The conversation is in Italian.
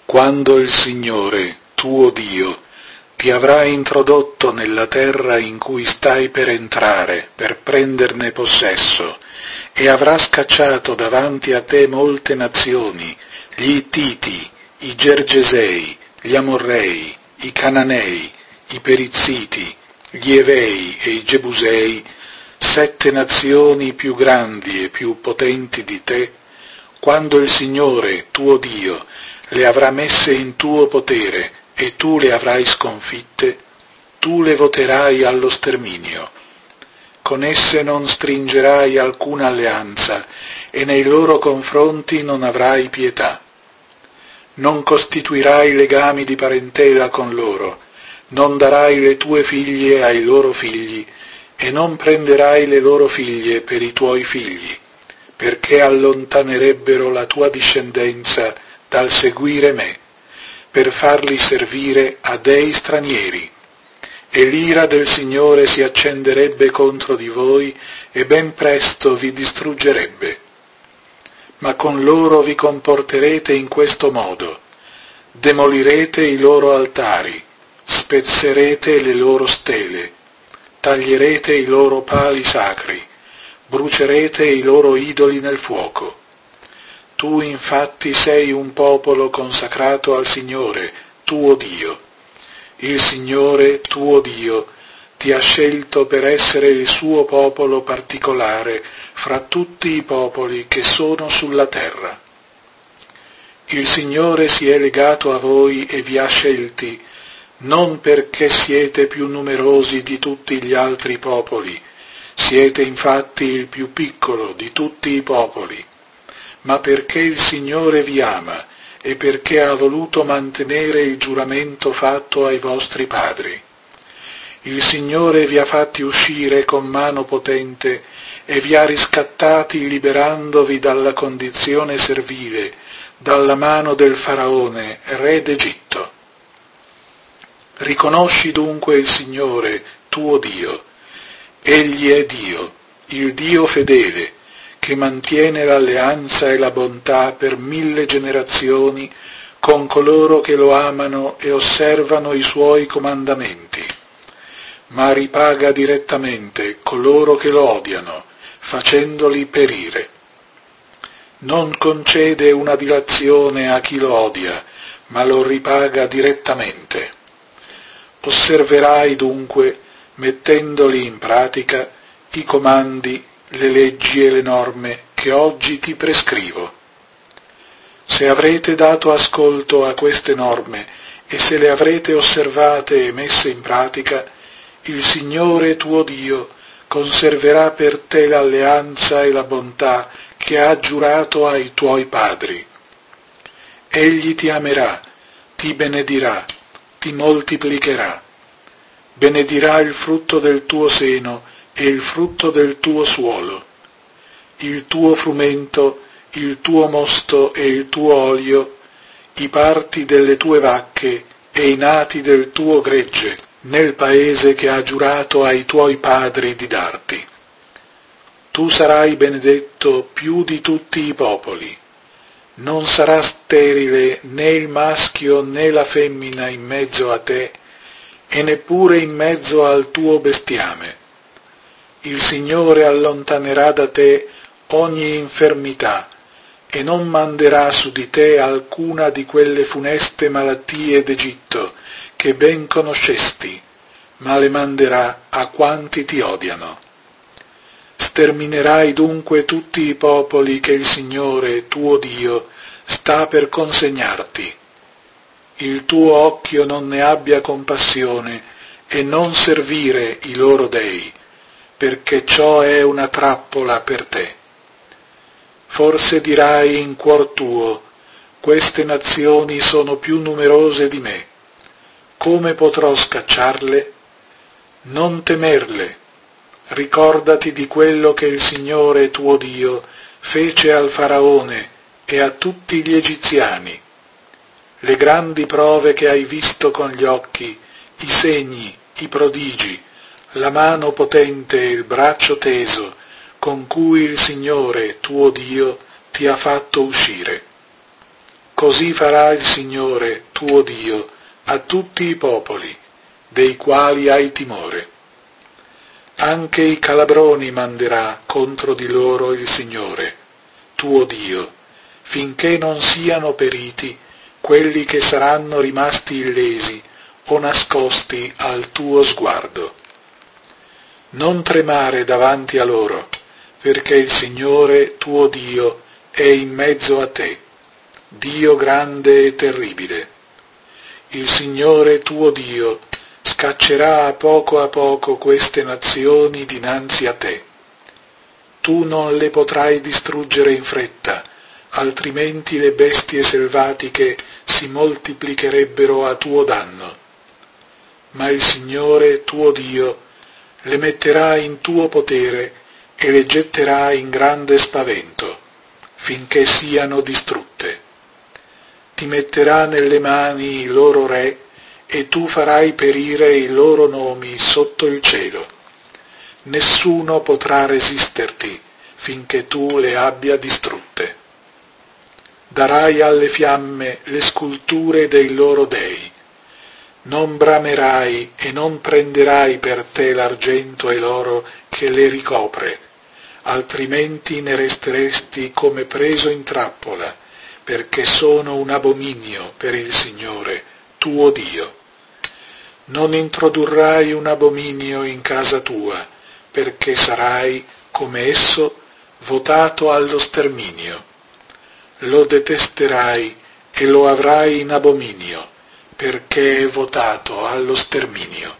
Quando il Signore, tuo Dio, ti avrà introdotto nella terra in cui stai per entrare, per prenderne possesso, e avrà scacciato davanti a te molte nazioni, gli Ittiti, i Gergesei, gli Amorrei, i Cananei, i Perizziti, gli Evei e i Gebusei, 7 nazioni più grandi e più potenti di te, quando il Signore, tuo Dio, le avrà messe in tuo potere e tu le avrai sconfitte, tu le voterai allo sterminio. Con esse non stringerai alcuna alleanza e nei loro confronti non avrai pietà. Non costituirai legami di parentela con loro, non darai le tue figlie ai loro figli e non prenderai le loro figlie per i tuoi figli, perché allontanerebbero la tua discendenza dal seguire me, per farli servire a dei stranieri. E l'ira del Signore si accenderebbe contro di voi e ben presto vi distruggerebbe. Ma con loro vi comporterete in questo modo: demolirete i loro altari, spezzerete le loro stele, taglierete i loro pali sacri, brucerete i loro idoli nel fuoco. Tu infatti sei un popolo consacrato al Signore, tuo Dio. Il Signore, tuo Dio, ti ha scelto per essere il suo popolo particolare fra tutti i popoli che sono sulla terra. Il Signore si è legato a voi e vi ha scelti, non perché siete più numerosi di tutti gli altri popoli, siete infatti il più piccolo di tutti i popoli, ma perché il Signore vi ama e perché ha voluto mantenere il giuramento fatto ai vostri padri. Il Signore vi ha fatti uscire con mano potente e vi ha riscattati liberandovi dalla condizione servile, dalla mano del Faraone, re d'Egitto. Riconosci dunque il Signore, tuo Dio. Egli è Dio, il Dio fedele, che mantiene l'alleanza e la bontà per 1000 generazioni con coloro che lo amano e osservano i suoi comandamenti, ma ripaga direttamente coloro che lo odiano, facendoli perire. Non concede una dilazione a chi lo odia, ma lo ripaga direttamente. Osserverai dunque, mettendoli in pratica, i comandi, le leggi e le norme che oggi ti prescrivo. Se avrete dato ascolto a queste norme e se le avrete osservate e messe in pratica, il Signore tuo Dio conserverà per te l'alleanza e la bontà che ha giurato ai tuoi padri. Egli ti amerà, ti benedirà, ti moltiplicherà. Benedirà il frutto del tuo seno e il frutto del tuo suolo, il tuo frumento, il tuo mosto e il tuo olio, i parti delle tue vacche e i nati del tuo gregge, nel paese che ha giurato ai tuoi padri di darti. Tu sarai benedetto più di tutti i popoli. Non sarà sterile né il maschio né la femmina in mezzo a te, e neppure in mezzo al tuo bestiame. Il Signore allontanerà da te ogni infermità e non manderà su di te alcuna di quelle funeste malattie d'Egitto che ben conoscesti, ma le manderà a quanti ti odiano. Sterminerai dunque tutti i popoli che il Signore, tuo Dio, sta per consegnarti. Il tuo occhio non ne abbia compassione e non servire i loro dei, perché ciò è una trappola per te. Forse dirai in cuor tuo: queste nazioni sono più numerose di me. Come potrò scacciarle? Non temerle. Ricordati di quello che il Signore tuo Dio fece al Faraone e a tutti gli egiziani. Le grandi prove che hai visto con gli occhi, i segni, i prodigi, la mano potente e il braccio teso con cui il Signore tuo Dio ti ha fatto uscire. Così farà il Signore, tuo Dio, a tutti i popoli, dei quali hai timore. Anche i calabroni manderà contro di loro il Signore, tuo Dio, finché non siano periti quelli che saranno rimasti illesi o nascosti al tuo sguardo. Non tremare davanti a loro, perché il Signore tuo Dio è in mezzo a te, Dio grande e terribile. Il Signore tuo Dio scaccerà a poco queste nazioni dinanzi a te. Tu non le potrai distruggere in fretta, altrimenti le bestie selvatiche si moltiplicherebbero a tuo danno. Ma il Signore tuo Dio le metterà in tuo potere e le getterà in grande spavento, finché siano distrutte. Ti metterà nelle mani i loro re, e tu farai perire i loro nomi sotto il cielo. Nessuno potrà resisterti finché tu le abbia distrutte. Darai alle fiamme le sculture dei loro dei. Non bramerai e non prenderai per te l'argento e l'oro che le ricopre, altrimenti ne resteresti come preso in trappola, perché sono un abominio per il Signore, tuo Dio. Non introdurrai un abominio in casa tua, perché sarai, come esso, votato allo sterminio. Lo detesterai e lo avrai in abominio, perché è votato allo sterminio.